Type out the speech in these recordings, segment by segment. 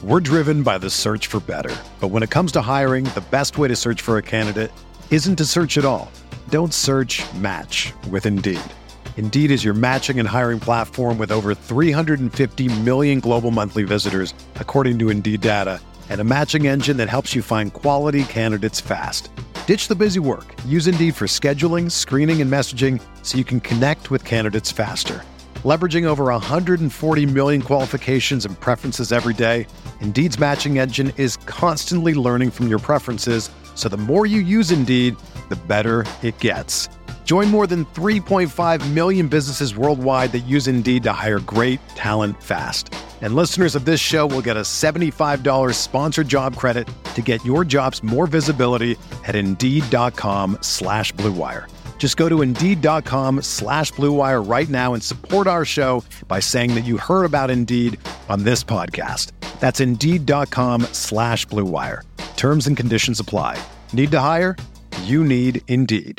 We're driven by the search for better. But when it comes to hiring, the best way to search for a candidate isn't to search at all. Don't search, match with Indeed. Indeed is your matching and hiring platform with over 350 million global monthly visitors, according to Indeed data, and a matching engine that helps you find quality candidates fast. Ditch the busy work. Use Indeed for scheduling, screening, and messaging so you can connect with candidates faster. Leveraging over 140 million qualifications and preferences every day, Indeed's matching engine is constantly learning from your preferences, so the more you use Indeed, the better it gets. Join more than 3.5 million businesses worldwide that use Indeed to hire great talent fast. And listeners of this show will get a $75 sponsored job credit to get your jobs more visibility at Indeed.com/Blue Wire. Just go to Indeed.com/Blue Wire right now and support our show by saying that you heard about Indeed on this podcast. That's Indeed.com/Blue Wire. Terms and conditions apply. Need to hire? You need Indeed.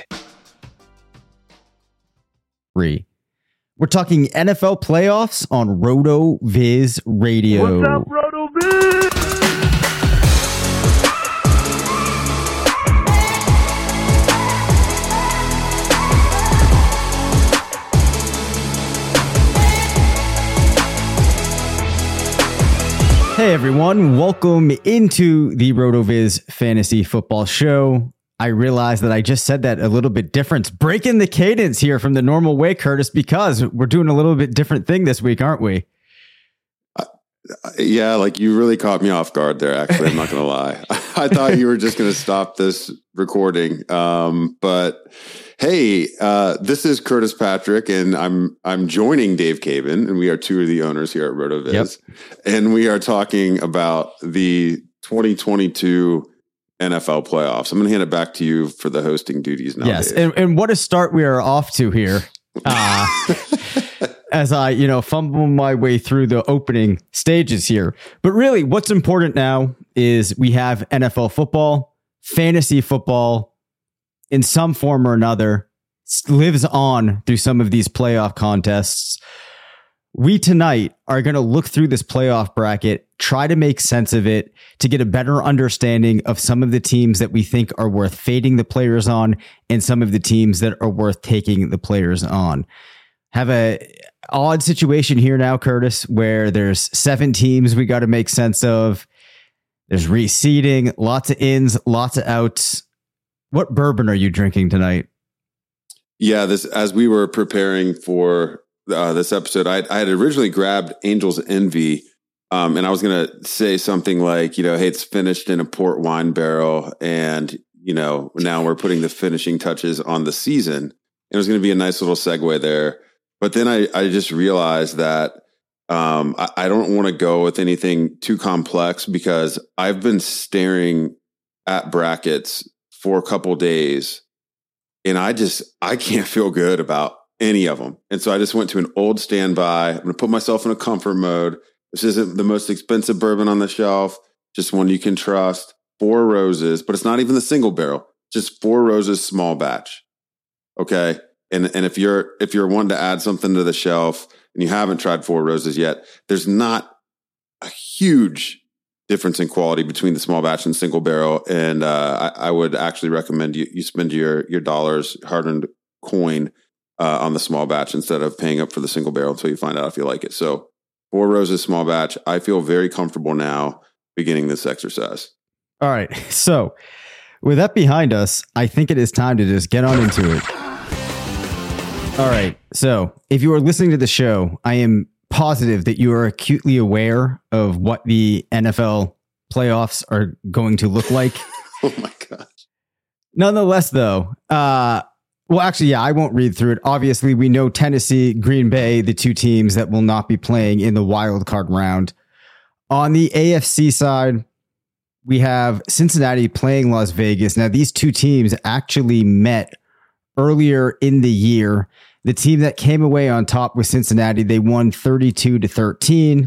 We're talking NFL playoffs on RotoViz Radio. What's up, RotoViz? Hey everyone, welcome into the RotoViz Fantasy Football Show. I realize that I just said that a little bit different, breaking the cadence here from the normal way, Curtis, because we're doing a little bit different thing this week, aren't we? Yeah, like you really caught me off guard there, actually. I'm not going to lie. I thought you were just going to stop this recording. But hey, this is Curtis Patrick, and I'm joining Dave Caban, and we are two of the owners here at RotoViz. Yep. And we are talking about the 2022 NFL playoffs. I'm going to hand it back to you for the hosting duties now. Yes, Dave. and what a start we are off to here. As I, fumble my way through the opening stages here. But really, what's important now is we have NFL football, fantasy football, in some form or another, lives on through some of these playoff contests. We tonight are going to look through this playoff bracket, try to make sense of it, to get a better understanding of some of the teams that we think are worth fading the players on and some of the teams that are worth taking the players on. Have a odd situation here now, Curtis, where there's 7 teams we got to make sense of. There's reseeding, lots of ins, lots of outs. What bourbon are you drinking tonight? Yeah, as we were preparing for this episode, I had originally grabbed Angel's Envy, and I was going to say something like, hey, it's finished in a port wine barrel, and now we're putting the finishing touches on the season. It was going to be a nice little segue there, but then I just realized that I don't want to go with anything too complex because I've been staring at brackets for a couple days, and I can't feel good about any of them. And so I just went to an old standby. I'm going to put myself in a comfort mode. This isn't the most expensive bourbon on the shelf, just one you can trust. 4 Roses, but it's not even the single barrel, just 4 Roses small batch. Okay. And if you're wanting to add something to the shelf and you haven't tried 4 Roses yet, there's not a huge difference in quality between the small batch and single barrel. And I would actually recommend you spend your dollars, hard-earned coin, on the small batch instead of paying up for the single barrel until you find out if you like it. So 4 Roses small batch. I feel very comfortable now beginning this exercise. All right. So with that behind us, I think it is time to just get on into it. All right. So if you are listening to the show, I am positive that you are acutely aware of what the NFL playoffs are going to look like. Oh my gosh. Nonetheless, though, well, actually, yeah, I won't read through it. Obviously, we know Tennessee, Green Bay, the 2 teams that will not be playing in the wild card round. On the AFC side, we have Cincinnati playing Las Vegas. Now, these 2 teams actually met earlier in the year. The team that came away on top was Cincinnati. They won 32-13.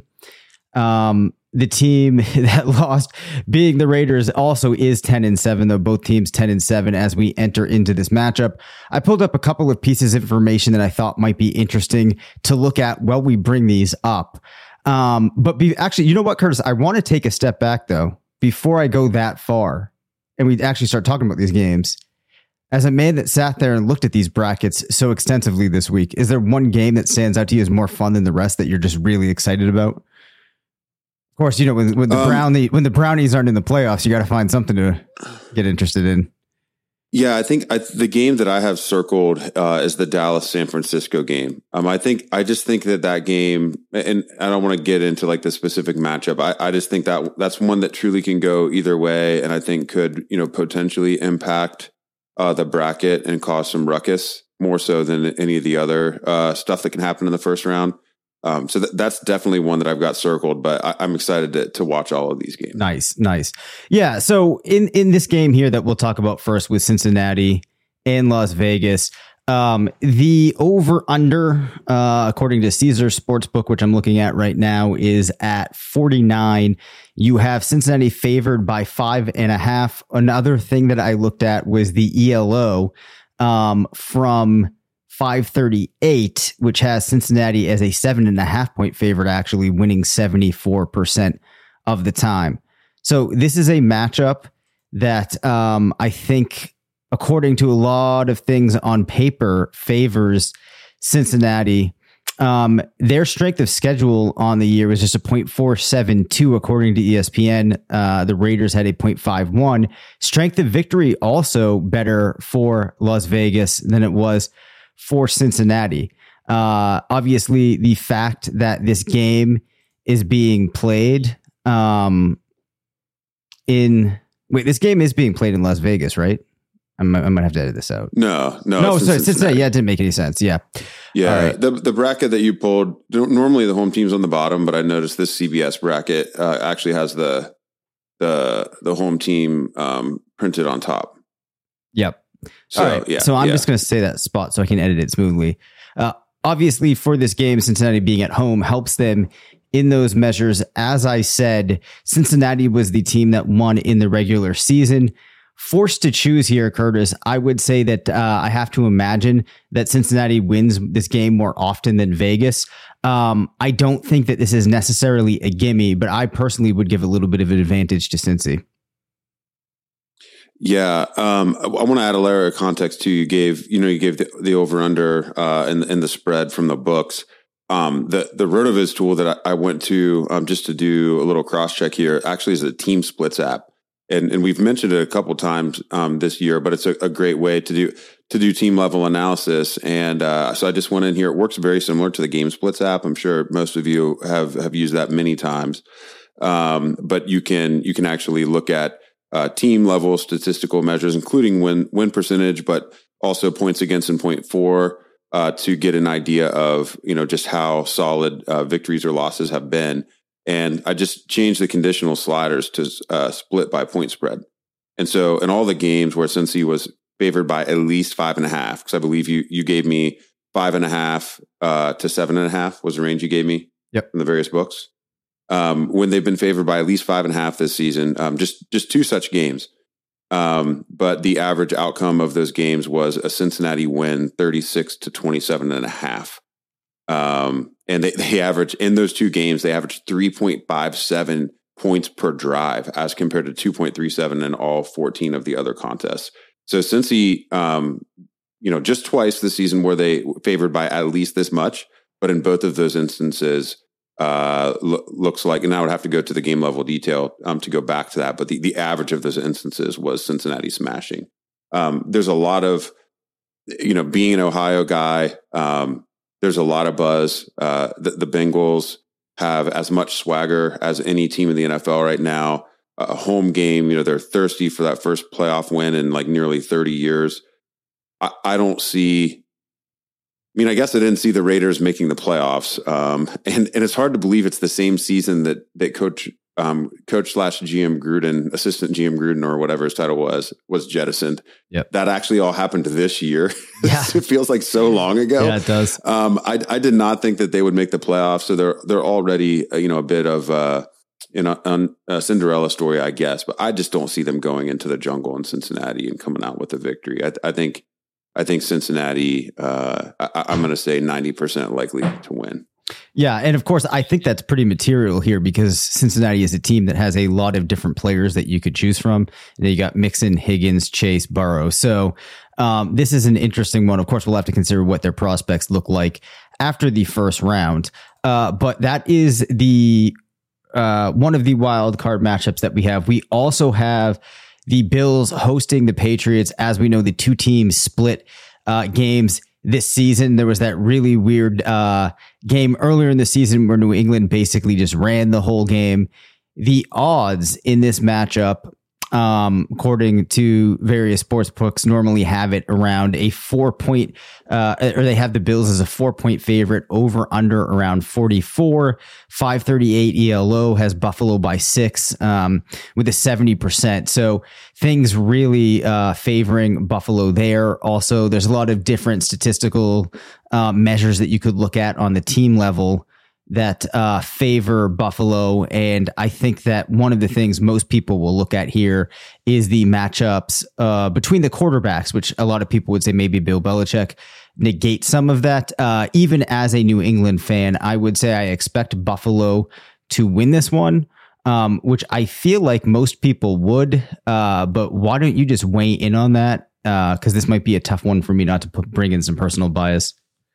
The team that lost, being the Raiders, also is 10-7, though both teams 10-7 as we enter into this matchup. I pulled up a couple of pieces of information that I thought might be interesting to look at while we bring these up. Actually, you know what, Curtis? I want to take a step back though before I go that far, and we actually start talking about these games. As a man that sat there and looked at these brackets so extensively this week, is there one game that stands out to you as more fun than the rest that you're just really excited about? Of course, when the Brownies aren't in the playoffs, you got to find something to get interested in. Yeah, I think the game that I have circled is the Dallas San Francisco game. I just think that game, and I don't want to get into like the specific matchup. I just think that's one that truly can go either way, and I think could potentially impact the bracket and cause some ruckus more so than any of the other stuff that can happen in the first round. So that's definitely one that I've got circled, but I'm excited to watch all of these games. Nice. Yeah. So in this game here that we'll talk about first with Cincinnati and Las Vegas, the over under, according to Caesar Sportsbook, which I'm looking at right now, is at 49. You have Cincinnati favored by 5.5. Another thing that I looked at was the ELO from 538, which has Cincinnati as a 7.5 point favorite, actually winning 74% of the time. So this is a matchup that I think, according to a lot of things on paper, favors Cincinnati. Their strength of schedule on the year was just a 0.472, according to ESPN. The Raiders had a 0.51. Strength of victory also better for Las Vegas than it was for Cincinnati. Obviously, the fact that this game is being played this game is being played in Las Vegas, right? I might have to edit this out. No. Sorry, Cincinnati. Yeah, it didn't make any sense. Yeah. Right. The bracket that you pulled, normally the home team's on the bottom, but I noticed this CBS bracket actually has the home team printed on top. Yep. So, all right. So I'm just going to say that spot so I can edit it smoothly. Obviously, for this game, Cincinnati being at home helps them in those measures. As I said, Cincinnati was the team that won in the regular season. Forced to choose here, Curtis, I would say that I have to imagine that Cincinnati wins this game more often than Vegas. I don't think that this is necessarily a gimme, but I personally would give a little bit of an advantage to Cincy. Yeah, I want to add a layer of context too. You gave the over under and the spread from the books. The RotoViz tool that I went to just to do a little cross check here actually is a team splits app, and we've mentioned it a couple times this year, but it's a great way to do team level analysis. And so I just went in here. It works very similar to the Game Splits app. I'm sure most of you have used that many times, but you can actually look at team level statistical measures, including win percentage, but also points against and point for, to get an idea of, just how solid victories or losses have been. And I just changed the conditional sliders to split by point spread. And so in all the games where Cincy was favored by at least 5.5, because I believe you gave me 5.5 to 7.5 was the range you gave me. Yep. In the various books. When they've been favored by at least 5.5 this season, just two such games. But the average outcome of those games was a Cincinnati win 36 to 27.5. And they average in those two games, they averaged 3.57 points per drive as compared to 2.37 in all 14 of the other contests. So Cincy, just twice this season were they favored by at least this much, but in both of those instances, looks like, and I would have to go to the game level detail to go back to that, but the average of those instances was Cincinnati smashing. There's a lot of, being an Ohio guy, there's a lot of buzz. The Bengals have as much swagger as any team in the NFL right now. A home game, they're thirsty for that first playoff win in like nearly 30 years. I don't see. I guess I didn't see the Raiders making the playoffs, and it's hard to believe it's the same season that coach / GM Gruden, assistant GM Gruden, or whatever his title was jettisoned. Yep. That actually all happened this year. Yeah. It feels like so long ago. Yeah, it does. I did not think that they would make the playoffs, so they're already a bit of a Cinderella story, I guess. But I just don't see them going into the jungle in Cincinnati and coming out with a victory. I think Cincinnati, I'm going to say 90% likely to win. Yeah, and of course, I think that's pretty material here because Cincinnati is a team that has a lot of different players that you could choose from. And you got Mixon, Higgins, Chase, Burrow. So this is an interesting one. Of course, we'll have to consider what their prospects look like after the first round. But that is the one of the wild card matchups that we have. We also have the Bills hosting the Patriots. As we know, the two teams split games this season. There was that really weird game earlier in the season where New England basically just ran the whole game. The odds in this matchup, according to various sports books, normally have it around a 4-point, or they have the Bills as a 4-point favorite, over under around 44. 538 ELO has Buffalo by 6, with a 70%. So things really favoring Buffalo there. Also, there's a lot of different statistical measures that you could look at on the team level that favor Buffalo. And I think that one of the things most people will look at here is the matchups between the quarterbacks, which a lot of people would say maybe Bill Belichick negates some of that. Even as a New England fan, I would say I expect Buffalo to win this one, which I feel like most people would. But why don't you just weigh in on that? Because this might be a tough one for me not to bring in some personal bias.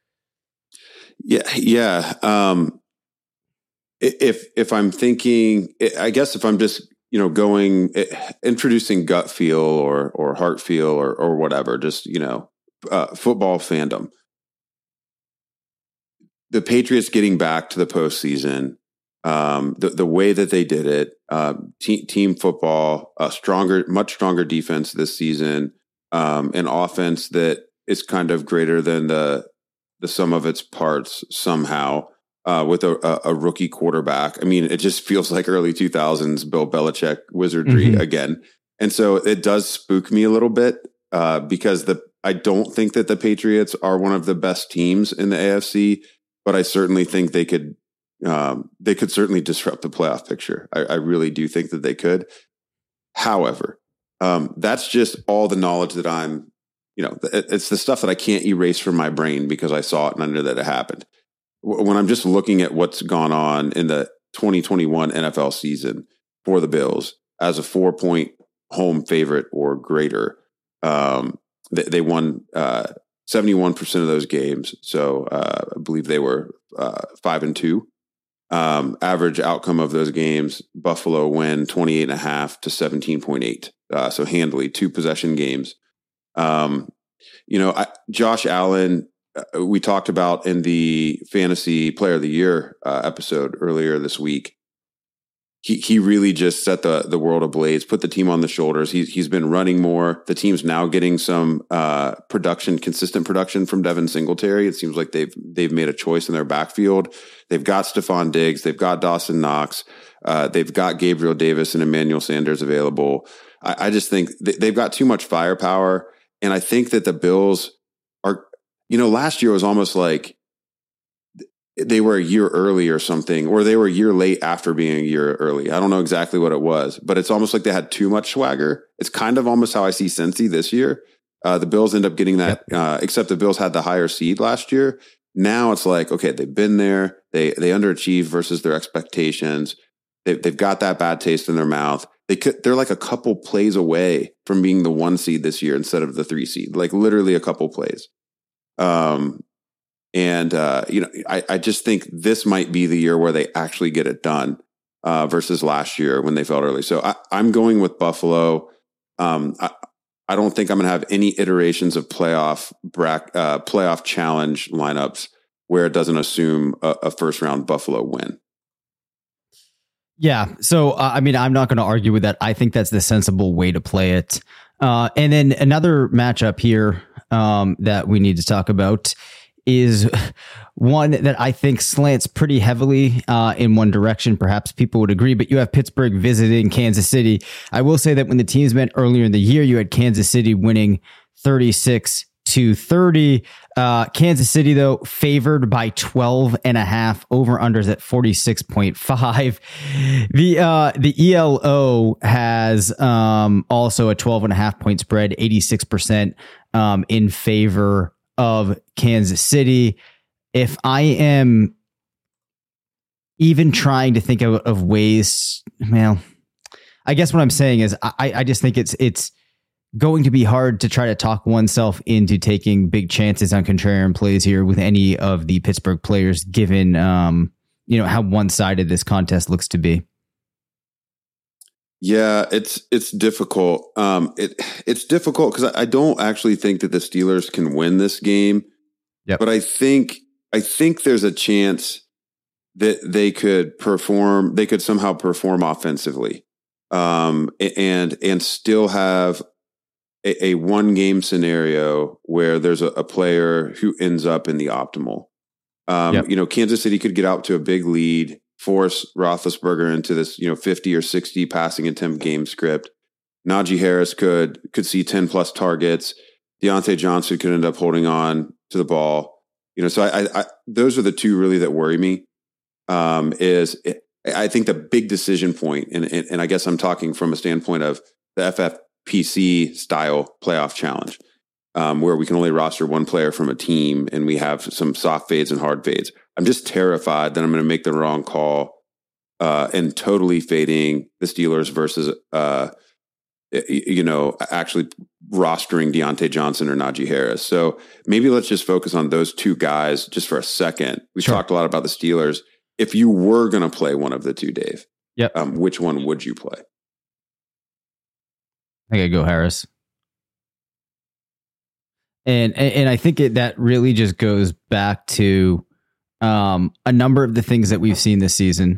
Yeah. If I'm thinking, I guess if I'm just, going, introducing gut feel or heart feel or whatever, just, football fandom, the Patriots getting back to the postseason, the way that they did it, team football, much stronger defense this season, an offense that is kind of greater than the sum of its parts somehow. With a rookie quarterback. I mean, it just feels like early 2000s Bill Belichick wizardry again. And so it does spook me a little bit because I don't think that the Patriots are one of the best teams in the AFC, but I certainly think they could certainly disrupt the playoff picture. I really do think that they could. However, that's just all the knowledge that I'm, it's the stuff that I can't erase from my brain because I saw it and I knew that it happened. When I'm just looking at what's gone on in the 2021 NFL season for the Bills as a 4-point home favorite or greater, they won 71% of those games. So I believe they were 5-2. Average outcome of those games, Buffalo win 28.5 to 17.8. So handily 2 possession games. Josh Allen, we talked about in the Fantasy Player of the Year episode earlier this week. He really just set the world ablaze, put the team on the shoulders. He's been running more. The team's now getting some consistent production from Devin Singletary. It seems like they've made a choice in their backfield. They've got Stephon Diggs. They've got Dawson Knox. They've got Gabriel Davis and Emmanuel Sanders available. I just think they've got too much firepower. And I think that the Bills are, last year was almost like they were a year early or something, or they were a year late after being a year early. I don't know exactly what it was, but it's almost like they had too much swagger. It's kind of almost how I see Cincy this year. The Bills end up getting that, except the Bills had the higher seed last year. Now it's like, okay, they've been there. They underachieved versus their expectations. They've got that bad taste in their mouth. They're like a couple plays away from being the 1 seed this year instead of the 3 seed, like literally a couple plays. I just think this might be the year where they actually get it done versus last year when they felt early. So I'm going with Buffalo. I don't think I'm going to have any iterations of playoff challenge lineups where it doesn't assume a first round Buffalo win. Yeah. So, I'm not going to argue with that. I think that's the sensible way to play it. And then another matchup here that we need to talk about is one that I think slants pretty heavily in one direction. Perhaps people would agree, but you have Pittsburgh visiting Kansas City. I will say that when the teams met earlier in the year, you had Kansas City winning 36-30. Kansas City, though, favored by 12.5, over unders at 46.5. The ELO has also a 12.5 point spread, 86% in favor of Kansas City. If I am even trying to think of ways, well, I guess what I'm saying is I just think it's going to be hard to try to talk oneself into taking big chances on contrarian plays here with any of the Pittsburgh players, given how one-sided this contest looks to be. Yeah, it's difficult. It's difficult because I don't actually think that the Steelers can win this game. Yep. But I think there's a chance that they could somehow perform offensively, and still have a one game scenario where there's a player who ends up in the optimal. Kansas City could get out to a big lead, force Roethlisberger into this 50 or 60 passing attempt game script. Najee Harris could see 10 plus targets. Deontay Johnson could end up holding on to the ball. So I those are the two really that worry me. I think the big decision point, and I guess I'm talking from a standpoint of the FFPC style playoff challenge, where we can only roster one player from a team and we have some soft fades and hard fades. I'm just terrified that I'm going to make the wrong call and totally fading the Steelers versus, actually rostering Deontay Johnson or Najee Harris. So maybe let's just focus on those two guys just for a second. We talked a lot about the Steelers. If you were going to play one of the two, Dave, which one would you play? I gotta go Harris. And I think that really just goes back to a number of the things that we've seen this season,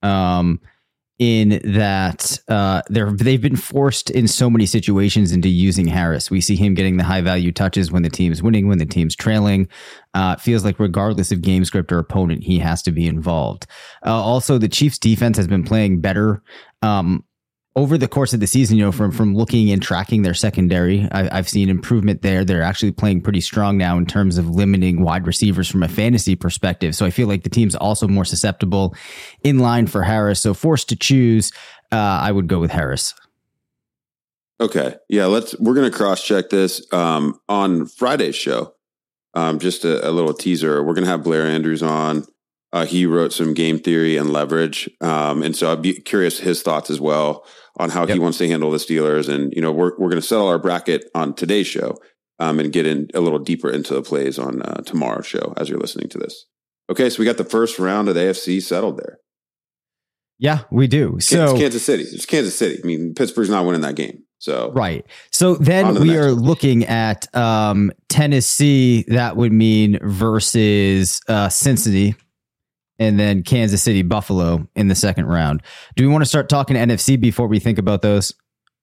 in that they've been forced in so many situations into using Harris. We see him getting the high value touches when the team's winning, when the team's trailing. It feels like regardless of game script or opponent, he has to be involved. Also, the Chiefs defense has been playing better over the course of the season, from looking and tracking their secondary. I've seen improvement there. They're actually playing pretty strong now in terms of limiting wide receivers from a fantasy perspective. So I feel like the team's also more susceptible in line for Harris. So forced to choose, I would go with Harris. Okay. Yeah, we're going to cross-check this on Friday's show. Just a little teaser. We're going to have Blair Andrews on. He wrote some game theory and leverage. And so I'd be curious his thoughts as well on how he wants to handle the Steelers. And, we're going to settle our bracket on today's show and get in a little deeper into the plays on tomorrow's show as you're listening to this. Okay, so we got the first round of the AFC settled there. Yeah, we do. So it's Kansas City. It's Kansas City. I mean, Pittsburgh's not winning that game. So right. So then we are looking at Tennessee. That would mean versus Cincinnati. And then Kansas City, Buffalo in the second round. Do we want to start talking NFC before we think about those?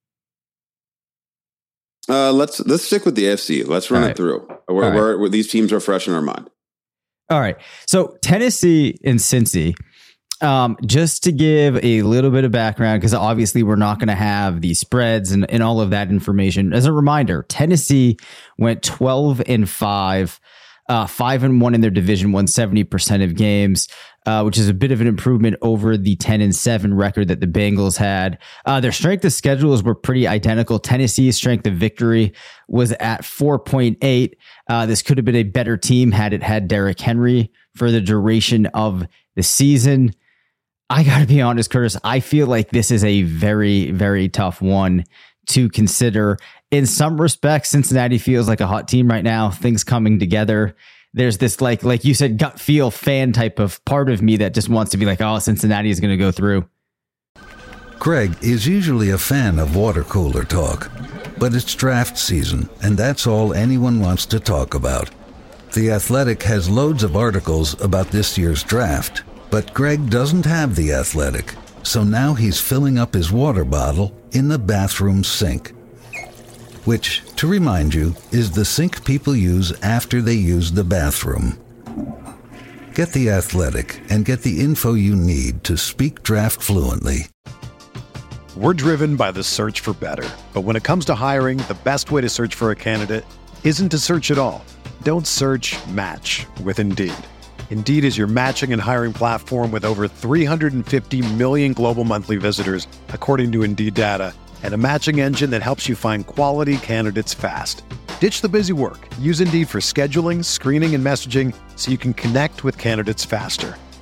Let's stick with the AFC. Let's run it through. Where these teams are fresh in our mind. All right. So Tennessee and Cincy, just to give a little bit of background, because obviously we're not going to have the spreads and all of that information. As a reminder, Tennessee went 12-5. 5-1 in their division, won 70% of games, which is a bit of an improvement over the 10-7 record that the Bengals had. Their strength of schedules were pretty identical. Tennessee's strength of victory was at 4.8. This could have been a better team had it had Derrick Henry for the duration of the season. I got to be honest, Curtis, I feel like this is a very, very tough one to consider. In some respects, Cincinnati feels like a hot team right now, things coming together. There's this, like you said, gut feel fan type of part of me that just wants to be like, oh, Cincinnati is going to go through. Greg is usually a fan of water cooler talk, but it's draft season, and that's all anyone wants to talk about. The Athletic has loads of articles about this year's draft, but Greg doesn't have The Athletic, so now he's filling up his water bottle in the bathroom sink. Which, to remind you, is the sink people use after they use the bathroom. Get The Athletic and get the info you need to speak draft fluently. We're driven by the search for better. But when it comes to hiring, the best way to search for a candidate isn't to search at all. Don't search, match with Indeed. Indeed is your matching and hiring platform with over 350 million global monthly visitors, according to Indeed data, and a matching engine that helps you find quality candidates fast. Ditch the busy work. Use Indeed for scheduling, screening, and messaging so you can connect with candidates faster.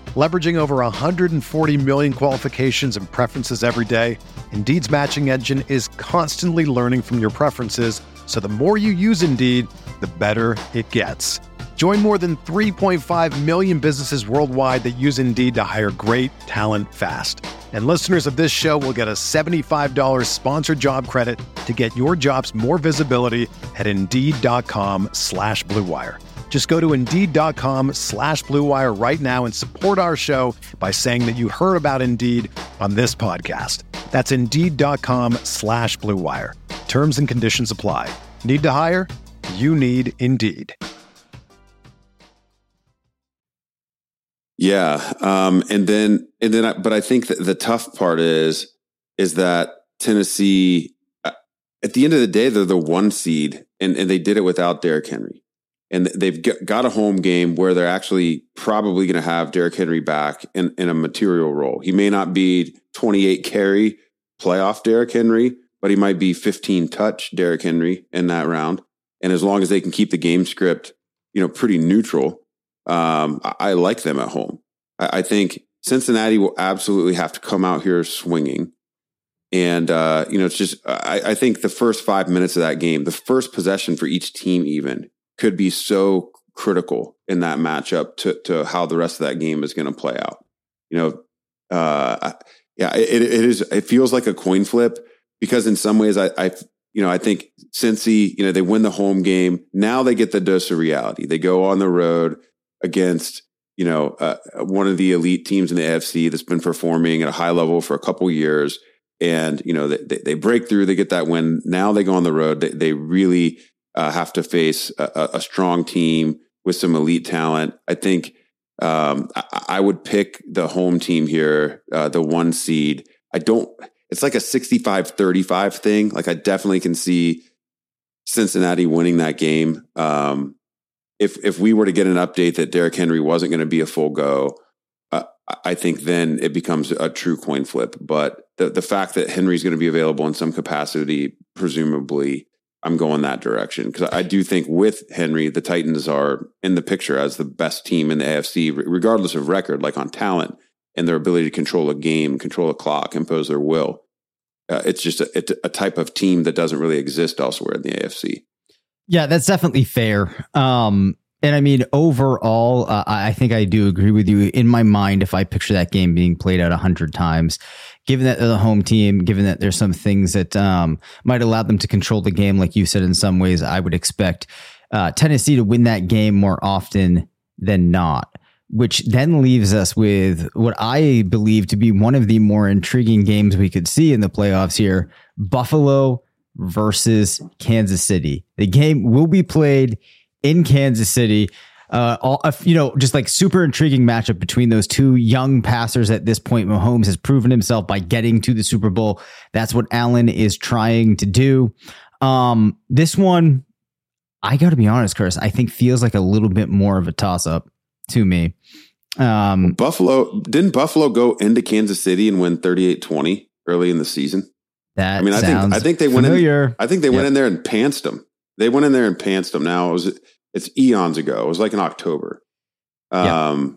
Leveraging over 140 million qualifications and preferences every day, Indeed's matching engine is constantly learning from your preferences, so the more you use Indeed, the better it gets. Join more than 3.5 million businesses worldwide that use Indeed to hire great talent fast. And listeners of this show will get a $75 sponsored job credit to get your jobs more visibility at Indeed.com/Blue Wire. Just go to Indeed.com/Blue Wire right now and support our show by saying that you heard about Indeed on this podcast. That's Indeed.com/Blue Wire. Terms and conditions apply. Need to hire? You need Indeed. Yeah. But I think that the tough part is that Tennessee, at the end of the day, they're the 1 seed and they did it without Derrick Henry. And they've got a home game where they're actually probably going to have Derrick Henry back in a material role. He may not be 28 carry playoff Derrick Henry, but he might be 15 touch Derrick Henry in that round. And as long as they can keep the game script, pretty neutral, I like them at home. I think Cincinnati will absolutely have to come out here swinging. And, it's just, I think the first 5 minutes of that game, the first possession for each team even, could be so critical in that matchup to how the rest of that game is going to play out. It feels like a coin flip because in some ways I think Cincy, they win the home game. Now they get the dose of reality. They go on the road against, one of the elite teams in the AFC that's been performing at a high level for a couple years. And, they break through, they get that win. Now they go on the road. They really have to face a strong team with some elite talent. I think I would pick the home team here, the 1 seed. It's like a 65-35 thing. Like I definitely can see Cincinnati winning that game. If we were to get an update that Derrick Henry wasn't going to be a full go, I think then it becomes a true coin flip. But the fact that Henry's going to be available in some capacity, presumably, I'm going that direction because I do think with Henry, the Titans are in the picture as the best team in the AFC, regardless of record, like on talent and their ability to control a game, control a clock, impose their will. It's just a type of team that doesn't really exist elsewhere in the AFC. Yeah, that's definitely fair. And I mean, overall, I think I do agree with you. In my mind, if I picture that game being played out 100 times, given that they're the home team, given that there's some things that might allow them to control the game, like you said, in some ways, I would expect Tennessee to win that game more often than not, which then leaves us with what I believe to be one of the more intriguing games we could see in the playoffs here, Buffalo versus Kansas City. The game will be played in Kansas City. Just like super intriguing matchup between those two young passers at this point. Mahomes has proven himself by getting to the Super Bowl. That's what Allen is trying to do. This one, I got to be honest, Chris, I think feels like a little bit more of a toss-up to me. Didn't Buffalo go into Kansas City and win 38-20 early in the season? I think they went in. I think they went in there and pantsed them. They went in there and pantsed them. Now it's eons ago. It was like in October. So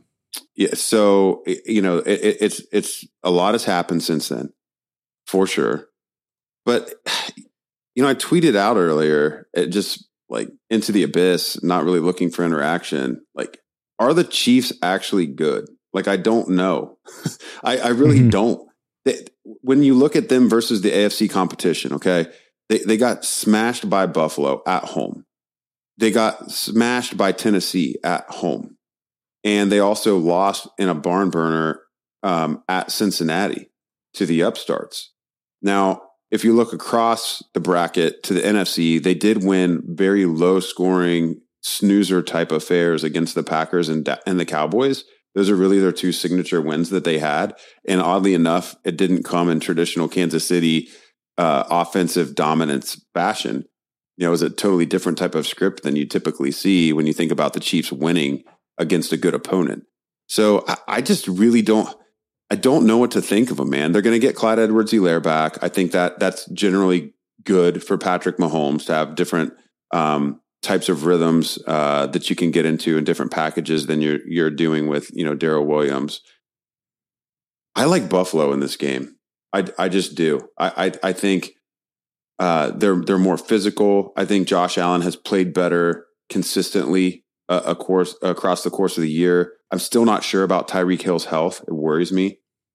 it's a lot has happened since then, for sure. But I tweeted out earlier, just like into the abyss, not really looking for interaction. Like, are the Chiefs actually good? Like, I don't know. I really don't. When you look at them versus the AFC competition, okay. They got smashed by Buffalo at home. They got smashed by Tennessee at home. And they also lost in a barn burner at Cincinnati to the upstarts. Now, if you look across the bracket to the NFC, they did win very low scoring snoozer type affairs against the Packers and the Cowboys. Those are really their two signature wins that they had. And oddly enough, it didn't come in traditional Kansas City offensive dominance fashion. It was a totally different type of script than you typically see when you think about the Chiefs winning against a good opponent. So I just really don't know what to think of them, man. They're going to get Clyde Edwards-Helaire back. I think that's generally good for Patrick Mahomes to have different types of rhythms that you can get into in different packages than you're doing with, Darrell Williams. I like Buffalo in this game. I just do. I think they're more physical. I think Josh Allen has played better consistently across the course of the year. I'm still not sure about Tyreek Hill's health. It worries me.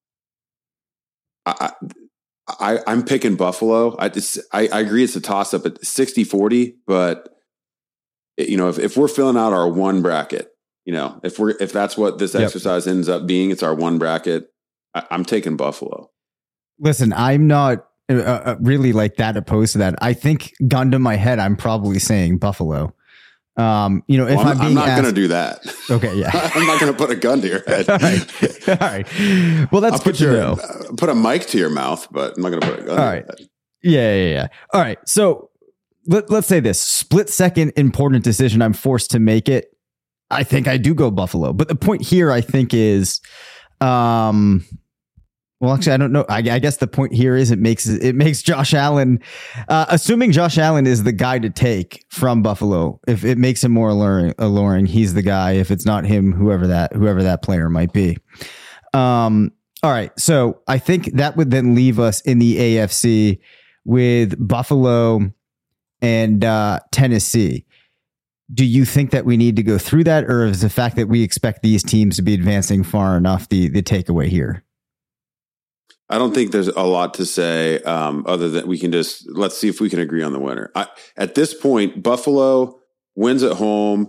I'm picking Buffalo. I agree it's a toss up at 60-40, but if we're filling out our one bracket, if that's what this exercise ends up being, it's our one bracket. I'm taking Buffalo. Listen, I'm not really like that opposed to that. I think gun to my head, I'm probably saying Buffalo. If I'm not going to do that. Okay, yeah. I'm not going to put a gun to your head. All right. Well, that's good to know. Put a mic to your mouth, but I'm not going to put a gun to your head. Yeah. All right. So let's say this split second important decision. I'm forced to make it. I think I do go Buffalo. But the point here, I think, is, well, actually, I don't know. I guess the point here is it makes Josh Allen, assuming Josh Allen is the guy to take from Buffalo. If it makes him more alluring, he's the guy. If it's not him, whoever that player might be. All right. So I think that would then leave us in the AFC with Buffalo and Tennessee. Do you think that we need to go through that, or is the fact that we expect these teams to be advancing far enough the takeaway here? I don't think there's a lot to say other than let's see if we can agree on the winner. At this point, Buffalo wins at home,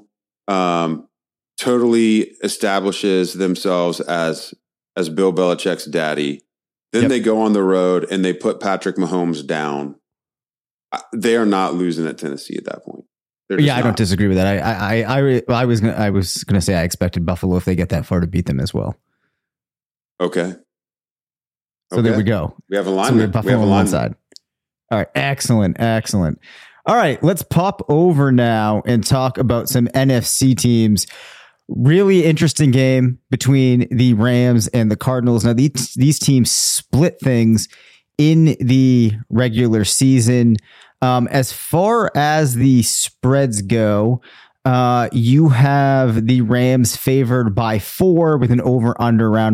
totally establishes themselves as Bill Belichick's daddy. Then they go on the road and they put Patrick Mahomes down. They are not losing at Tennessee at that point. I don't disagree with that. I was gonna say I expected Buffalo, if they get that far, to beat them as well. Okay. So there we go. We have a alignment. So we have on one side. All right. Excellent. All right. Let's pop over now and talk about some NFC teams. Really interesting game between the Rams and the Cardinals. Now, these teams split things in the regular season. As far as the spreads go, you have the Rams favored by 4 with an over-under around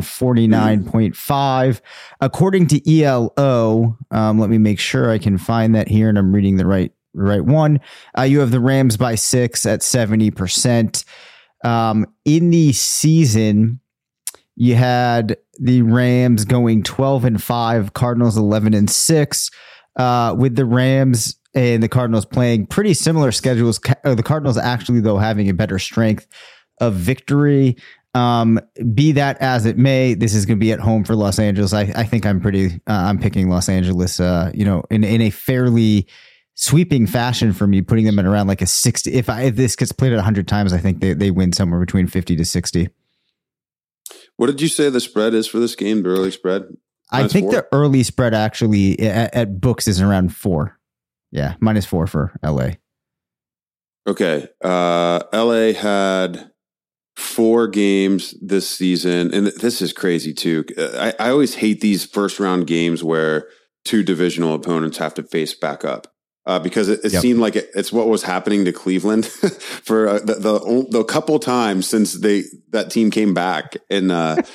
49.5. According to ELO, let me make sure I can find that here and I'm reading the right one. You have the Rams by 6 at 70%. In the season, you had the Rams going 12-5, Cardinals 11-6, with the Rams and the Cardinals playing pretty similar schedules. The Cardinals actually, though, having a better strength of victory. Be that as it may, this is going to be at home for Los Angeles. I think I'm picking Los Angeles, in a fairly sweeping fashion for me, putting them at around like a 60. If this gets played at 100 times, I think they win somewhere between 50 to 60. What did you say the spread is for this game? The early spread? I think the early spread actually at books is around 4. Yeah, -4 for LA. Okay. LA had 4 games this season, and this is crazy too. I always hate these first round games where 2 divisional opponents have to face back up. Because it seemed like it's what was happening to Cleveland for the couple times since that team came back in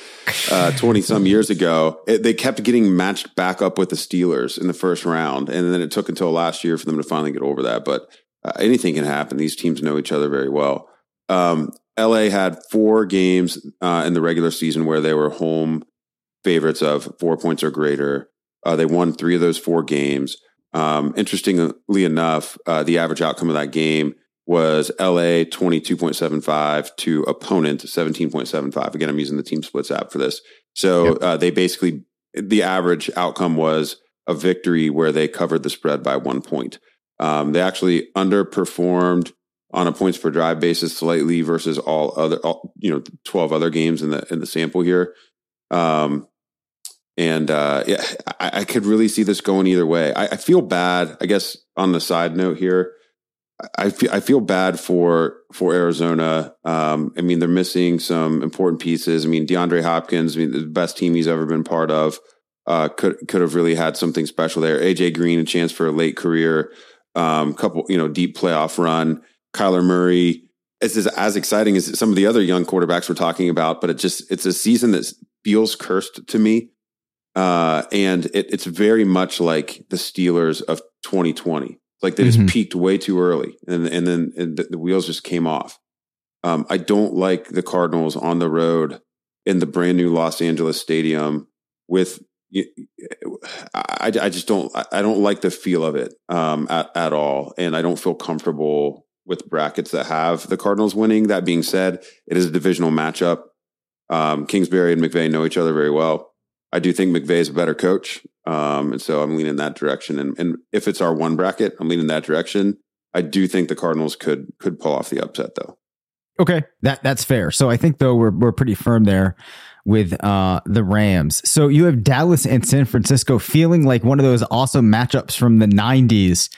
20 some years ago. They kept getting matched back up with the Steelers in the first round, and then it took until last year for them to finally get over that. But anything can happen. These teams know each other very well. LA had 4 games in the regular season where they were home favorites of 4 points or greater. They won 3 of those 4 games. Interestingly enough, the average outcome of that game was LA 22.75 to opponent 17.75. Again, I'm using the Team Splits app for this. So they basically, the average outcome was a victory where they covered the spread by 1 point. They actually underperformed on a points per drive basis slightly versus all 12 other games in the sample here. I could really see this going either way. I feel bad, I guess, on the side note here. I feel bad for Arizona. They're missing some important pieces. DeAndre Hopkins, the best team he's ever been part of, could have really had something special there. AJ Green, a chance for a late career, couple, deep playoff run. Kyler Murray. It's as exciting as some of the other young quarterbacks we're talking about, but it's a season that feels cursed to me. And it's very much like the Steelers of 2020. Like they just peaked way too early, and then the wheels just came off. I don't like the Cardinals on the road in the brand new Los Angeles stadium with. I just don't. I don't like the feel of it at all, and I don't feel comfortable with brackets that have the Cardinals winning. That being said, it is a divisional matchup. Kingsbury and McVay know each other very well. I do think McVay is a better coach, and so I'm leaning that direction. And if it's our one bracket, I'm leaning that direction. I do think the Cardinals could pull off the upset, though. Okay, that's fair. So I think though we're pretty firm there with the Rams. So you have Dallas and San Francisco feeling like one of those awesome matchups from the 90s.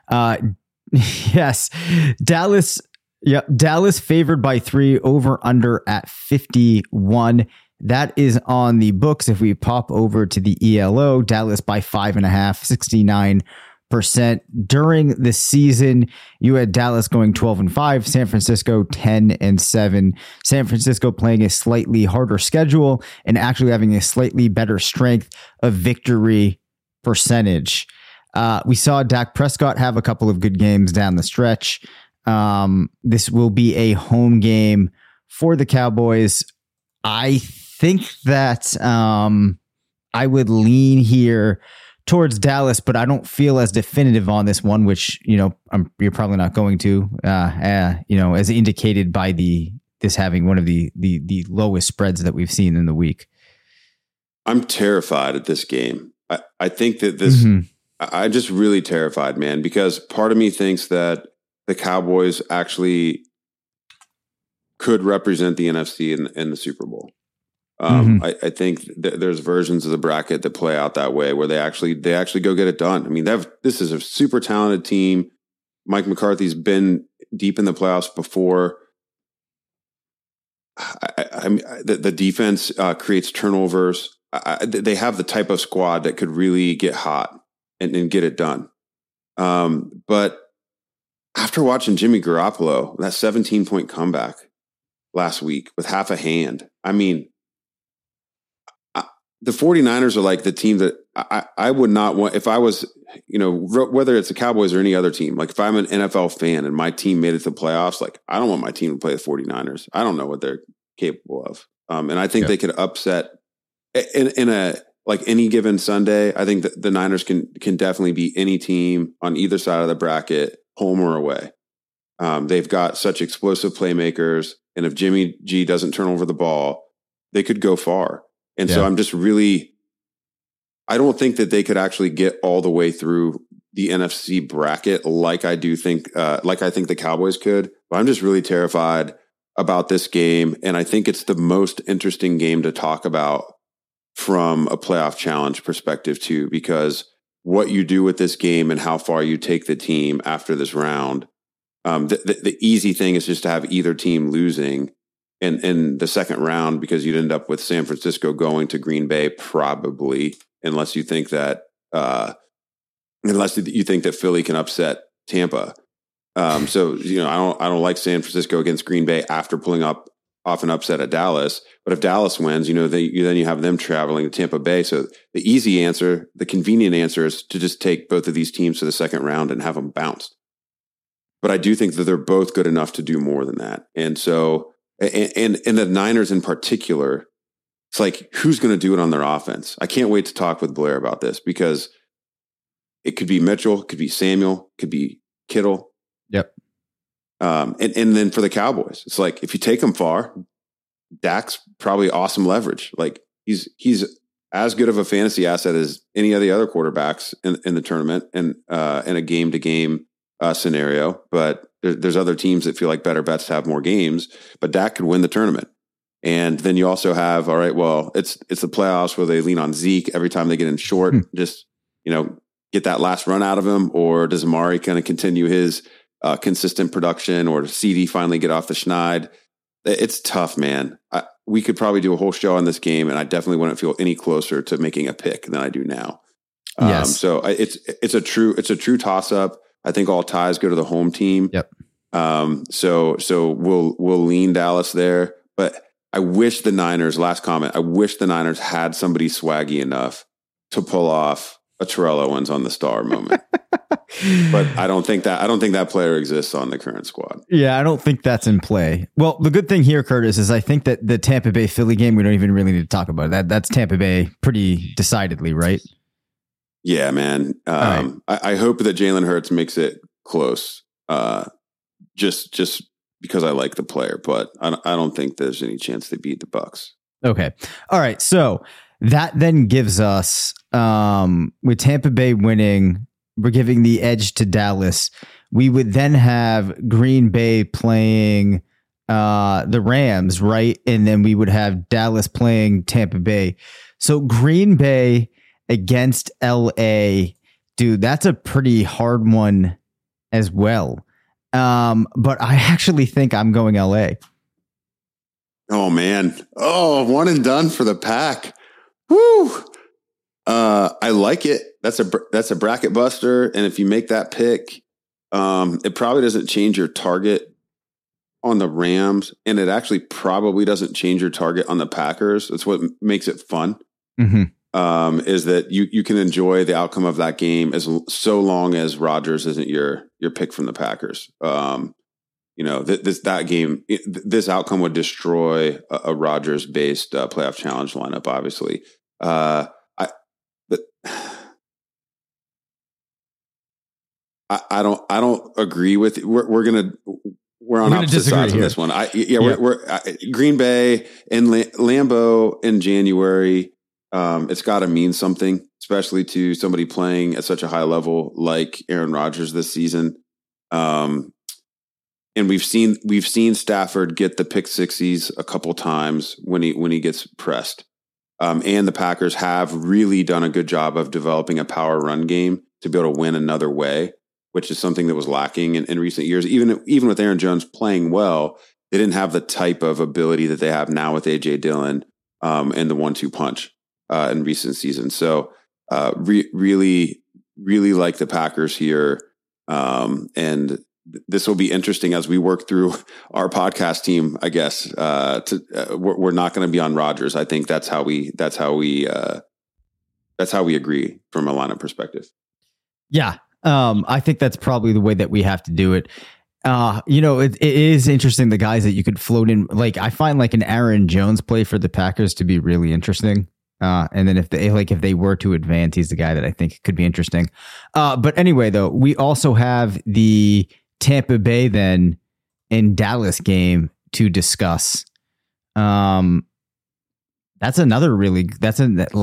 Yes, Dallas. Yep, Dallas favored by 3, over under at 51. That is on the books. If we pop over to the ELO, Dallas by 5.5, 69%. During the season, you had Dallas going 12-5, San Francisco 10-7. San Francisco playing a slightly harder schedule and actually having a slightly better strength of victory percentage. We saw Dak Prescott have a couple of good games down the stretch. This will be a home game for the Cowboys. I think that I would lean here towards Dallas, but I don't feel as definitive on this one, which, you're probably not going to, as indicated by this having one of the lowest spreads that we've seen in the week. I'm terrified at this game. I think that this, I'm just really terrified, man, because part of me thinks that the Cowboys actually could represent the NFC in the Super Bowl. I think there's versions of the bracket that play out that way, where they actually go get it done. I mean, this is a super talented team. Mike McCarthy's been deep in the playoffs before. The defense creates turnovers. They have the type of squad that could really get hot and get it done. But after watching Jimmy Garoppolo, that 17-point comeback last week with half a hand, I mean, the 49ers are like the team that I would not want if I was, whether it's the Cowboys or any other team. Like if I'm an NFL fan and my team made it to the playoffs, like I don't want my team to play the 49ers. I don't know what they're capable of. And I think they could upset in a, like any given Sunday. I think that the Niners can definitely beat any team on either side of the bracket, home or away. They've got such explosive playmakers. And if Jimmy G doesn't turn over the ball, they could go far. And so I'm just really, I don't think that they could actually get all the way through the NFC bracket like I think the Cowboys could. But I'm just really terrified about this game. And I think it's the most interesting game to talk about from a playoff challenge perspective too, because what you do with this game and how far you take the team after this round. The easy thing is just to have either team losing in the second round, because you'd end up with San Francisco going to Green Bay probably, unless you think that Philly can upset Tampa. So I don't like San Francisco against Green Bay after pulling off an upset at Dallas. But if Dallas wins, then you have them traveling to Tampa Bay. So the easy answer, the convenient answer, is to just take both of these teams to the second round and have them bounced. But I do think that they're both good enough to do more than that. And so, and the Niners in particular, it's like, who's going to do it on their offense? I can't wait to talk with Blair about this, because it could be Mitchell, it could be Samuel, it could be Kittle. Yep. And then for the Cowboys, it's like, if you take them far, Dak's probably awesome leverage. Like he's as good of a fantasy asset as any of the other quarterbacks in the tournament and in a game to game scenario. But there's other teams that feel like better bets to have more games, but Dak could win the tournament. And then you also have, all right, well, it's the playoffs where they lean on Zeke every time they get in short, just, get that last run out of him, or does Amari kind of continue his consistent production, or does CD finally get off the schneid? It's tough, man. We could probably do a whole show on this game, and I definitely wouldn't feel any closer to making a pick than I do now. Yes. So it's a true toss up. I think all ties go to the home team. Yep. So we'll lean Dallas there, but I wish the Niners, last comment, I wish the Niners had somebody swaggy enough to pull off a Terrell Owens on the star moment. But I don't think that player exists on the current squad. Yeah, I don't think that's in play. Well, the good thing here, Curtis, is I think that the Tampa Bay Philly game, we don't even really need to talk about it. That's Tampa Bay pretty decidedly, right? Yeah, man. Right. I hope that Jalen Hurts makes it close. Just because I like the player, but I don't think there's any chance they beat the Bucks. Okay. All right. So that then gives us, with Tampa Bay winning, we're giving the edge to Dallas. We would then have Green Bay playing the Rams, right? And then we would have Dallas playing Tampa Bay. So Green Bay against LA, dude, that's a pretty hard one as well. But I actually think I'm going LA. Oh man. Oh, one and done for the Pack. Woo. I like it. That's a bracket buster. And if you make that pick, it probably doesn't change your target on the Rams. And it actually probably doesn't change your target on the Packers. That's what makes it fun. Mm-hmm. Is that you can enjoy the outcome of that game so long as Rodgers isn't your pick from the Packers. That game, this outcome would destroy a Rodgers based playoff challenge lineup. Obviously, I don't agree with. We're on opposite sides on this one. We're Green Bay and Lambeau in January. It's got to mean something, especially to somebody playing at such a high level like Aaron Rodgers this season. And we've seen Stafford get the pick sixes a couple times when he gets pressed. And the Packers have really done a good job of developing a power run game to be able to win another way, which is something that was lacking in recent years. Even with Aaron Jones playing well, they didn't have the type of ability that they have now with A.J. Dillon and the 1-2 punch in recent seasons. So really like the Packers here. And this will be interesting as we work through our podcast team, I guess. We're not going to be on Rodgers. I think that's how we agree from a lineup perspective. Yeah. I think that's probably the way that we have to do it. It is interesting, the guys that you could float in. Like, I find like an Aaron Jones play for the Packers to be really interesting. And then if they were to advance, he's the guy that I think could be interesting. But anyway, though, we also have the Tampa Bay then in Dallas game to discuss. That's another that's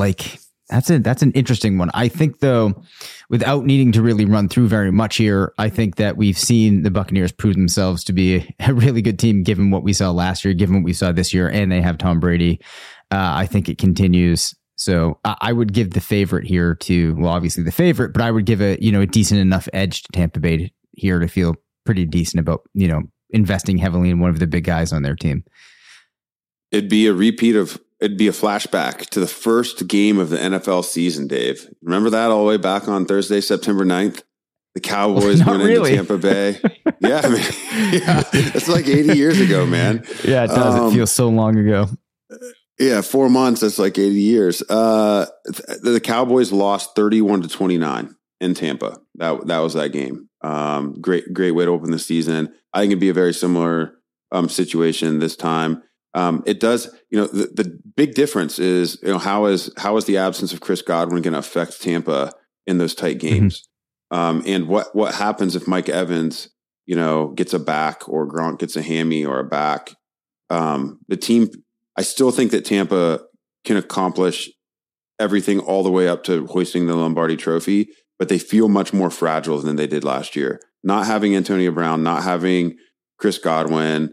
an interesting one. I think, though, without needing to really run through very much here, I think that we've seen the Buccaneers prove themselves to be a really good team, given what we saw last year, given what we saw this year, and they have Tom Brady. I think it continues. So I would give the favorite here to, well, obviously the favorite, but I would give a decent enough edge to Tampa Bay here to feel pretty decent about, investing heavily in one of the big guys on their team. It'd be a flashback to the first game of the NFL season, Dave. Remember that all the way back on Thursday, September 9th? The Cowboys went into Tampa Bay. Yeah, I mean, it's like 80 years ago, man. Yeah, it does. It feels so long ago. Yeah, 4 months. That's like 80 years. The Cowboys lost 31-29 in Tampa. That was that game. Great way to open the season. I think it'd be a very similar situation this time. It does, the big difference is, how is the absence of Chris Godwin going to affect Tampa in those tight games? Mm-hmm. And what happens if Mike Evans, gets a back, or Gronk gets a hammy or a back? The team, I still think that Tampa can accomplish everything all the way up to hoisting the Lombardi Trophy, but they feel much more fragile than they did last year. Not having Antonio Brown, not having Chris Godwin,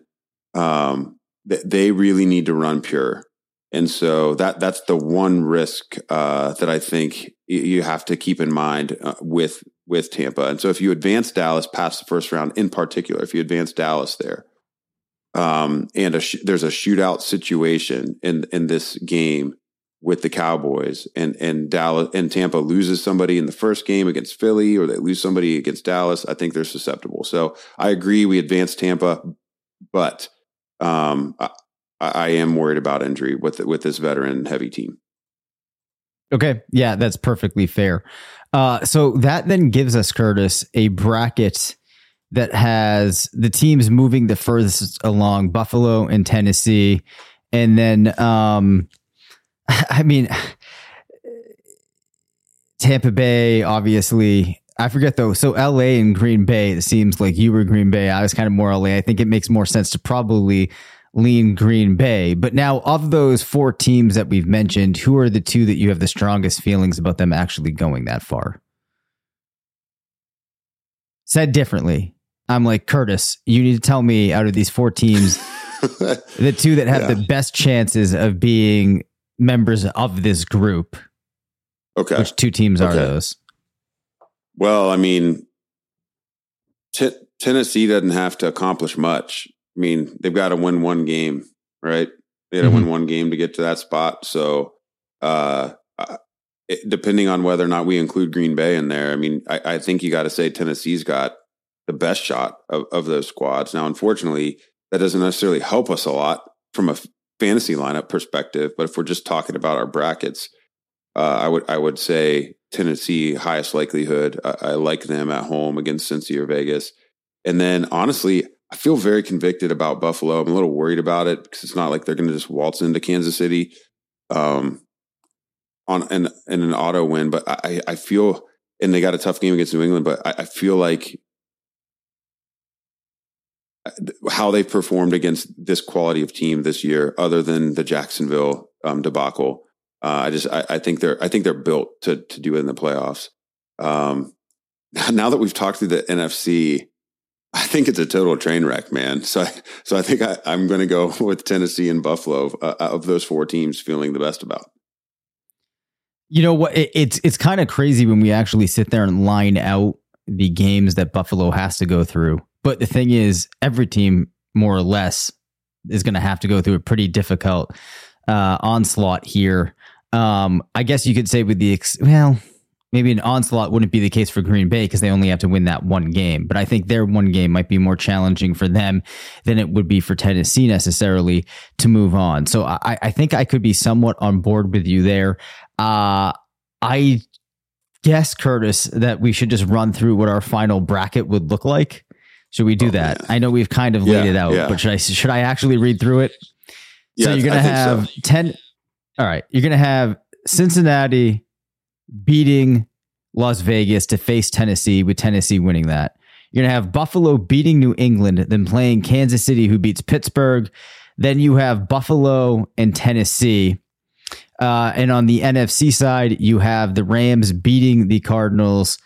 they really need to run pure. And so that's the one risk that I think you have to keep in mind with Tampa. And so if you advance Dallas past the first round, in particular, if you advance Dallas there, and there's a shootout situation in this game, with the Cowboys and Dallas and Tampa loses somebody in the first game against Philly, or they lose somebody against Dallas, I think they're susceptible. So I agree, we advanced Tampa, but I am worried about injury with this veteran heavy team. Okay. Yeah, that's perfectly fair. So that then gives us, Curtis, a bracket that has the teams moving the furthest along, Buffalo and Tennessee. And then, I mean, Tampa Bay, obviously. I forget though. So LA and Green Bay, it seems like you were Green Bay. I was kind of more LA. I think it makes more sense to probably lean Green Bay. But now, of those 4 teams that we've mentioned, who are the 2 that you have the strongest feelings about them actually going that far? Said differently, I'm like, Curtis, you need to tell me, out of these 4 teams, the 2 that have the best chances of being members of this group. Okay. Which 2 teams are those? Well, I mean, Tennessee doesn't have to accomplish much. I mean, they've got to win 1 game, right? They got to win 1 game to get to that spot. So, depending on whether or not we include Green Bay in there, I mean, I think you got to say Tennessee's got the best shot of those squads. Now, unfortunately, that doesn't necessarily help us a lot from a fantasy lineup perspective. But if we're just talking about our brackets, I would say Tennessee, highest likelihood. I like them at home against Cincy or Vegas. And then, honestly, I feel very convicted about Buffalo. I'm a little worried about it because it's not like they're going to just waltz into Kansas City on an auto win. But I feel, and they got a tough game against New England, but I feel like how they've performed against this quality of team this year, other than the Jacksonville debacle, I think they're built to do it in the playoffs. Now that we've talked through the NFC, I think it's a total train wreck, man. So I think I'm going to go with Tennessee and Buffalo of those 4 teams feeling the best about. You know what? It's kind of crazy when we actually sit there and line out the games that Buffalo has to go through. But the thing is, every team, more or less, is going to have to go through a pretty difficult onslaught here. I guess you could say with maybe an onslaught wouldn't be the case for Green Bay because they only have to win that 1 game. But I think their 1 game might be more challenging for them than it would be for Tennessee necessarily to move on. So I think I could be somewhat on board with you there. I guess, Curtis, that we should just run through what our final bracket would look like. Should we do that? Man. I know we've kind of laid it out, but should I actually read through it? Yeah, so you're going to have 10. All right. You're going to have Cincinnati beating Las Vegas to face Tennessee, with Tennessee winning that. You're going to have Buffalo beating New England, then playing Kansas City, who beats Pittsburgh. Then you have Buffalo and Tennessee. And on the NFC side, you have the Rams beating the Cardinals,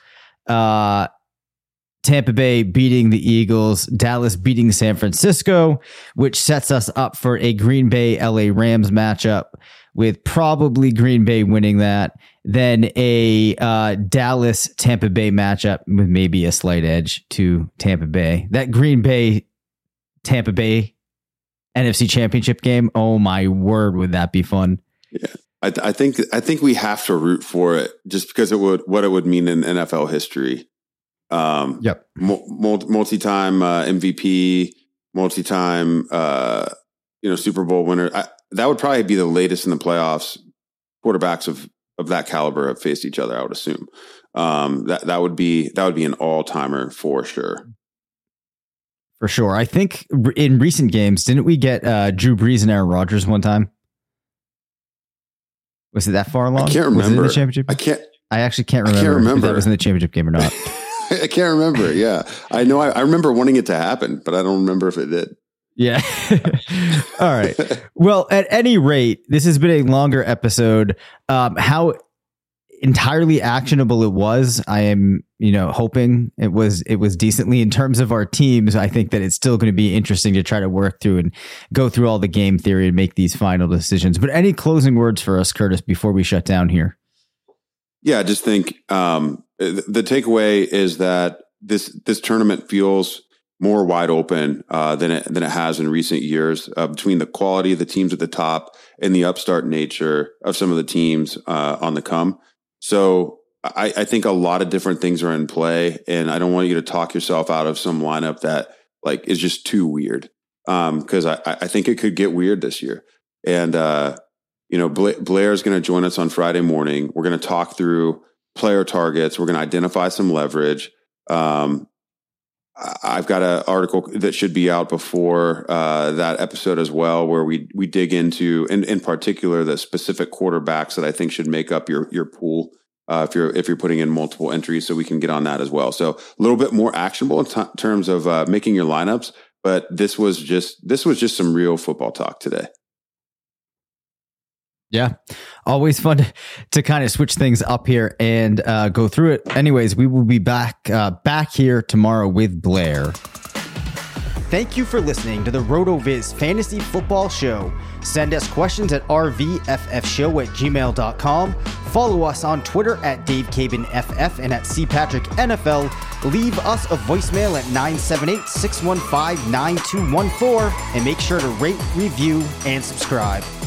Tampa Bay beating the Eagles, Dallas beating San Francisco, which sets us up for a Green Bay LA Rams matchup, with probably Green Bay winning that. Then a Dallas Tampa Bay matchup with maybe a slight edge to Tampa Bay. That Green Bay Tampa Bay NFC Championship game, oh my word, would that be fun? Yeah. I think we have to root for it just because what it would mean in NFL history. Yep. Multi-time MVP, multi-time Super Bowl winner. That would probably be the latest in the playoffs. Quarterbacks of that caliber have faced each other, I would assume. That would be an all-timer for sure. For sure. I think in recent games, didn't we get Drew Brees and Aaron Rodgers one time? Was it that far along? I can't remember. Was it in the championship? I actually can't remember if that was in the championship game or not. I can't remember. Yeah. I know. I remember wanting it to happen, but I don't remember if it did. Yeah. All right. Well, at any rate, this has been a longer episode. How entirely actionable it was, I am, hoping it was decently. In terms of our teams, I think that it's still going to be interesting to try to work through and go through all the game theory and make these final decisions. But any closing words for us, Curtis, before we shut down here? Yeah, I just think the takeaway is that this tournament feels more wide open than it has in recent years, between the quality of the teams at the top and the upstart nature of some of the teams on the come. So I think a lot of different things are in play, and I don't want you to talk yourself out of some lineup that like is just too weird, because I think it could get weird this year. And Blair is going to join us on Friday morning. We're going to talk through player targets. We're going to identify some leverage. I've got an article that should be out before that episode as well, where we dig into, in particular, the specific quarterbacks that I think should make up your pool if you're putting in multiple entries. So we can get on that as well. So a little bit more actionable in terms of making your lineups. But this was just some real football talk today. Yeah, always fun to kind of switch things up here and go through it. Anyways, we will be back here tomorrow with Blair. Thank you for listening to the RotoViz Fantasy Football Show. Send us questions at rvffshow@gmail.com. Follow us on Twitter at DaveCabinFF and at CPatrickNFL. Leave us a voicemail at 978-615-9214 and make sure to rate, review, and subscribe.